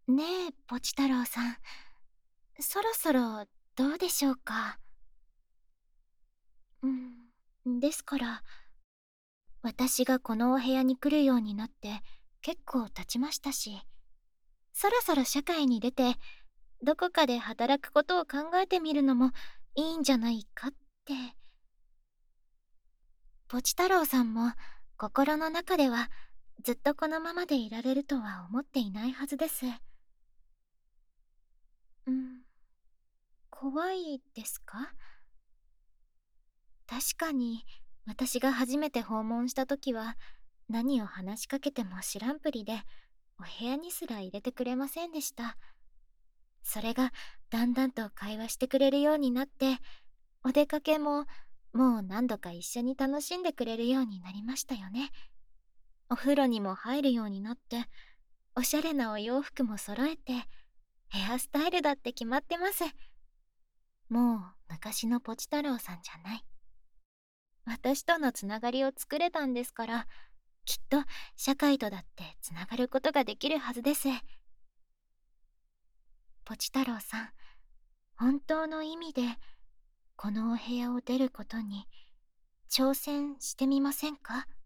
ねえ、ポチ太郎さん。そろそろどうでしょうか。ですから、私がこのお部屋に来るようになって結構経ちましたし、そろそろ社会に出て、どこかで働くことを考えてみるのもいいんじゃないかって。ポチ太郎さんも心の中ではずっとこのままでいられるとは思っていないはずです。うん、怖いですか？確かに、私が初めて訪問した時は、何を話しかけても知らんぷりで、お部屋にすら入れてくれませんでした。それが、だんだんと会話してくれるようになって、お出かけも、もう何度か一緒に楽しんでくれるようになりましたよね。お風呂にも入るようになって、おしゃれなお洋服も揃えて、ヘアスタイルだって決まってます。もう昔のポチ太郎さんじゃない。私とのつながりを作れたんですから、きっと社会とだってつながることができるはずです。ポチ太郎さん、本当の意味でこのお部屋を出ることに挑戦してみませんか？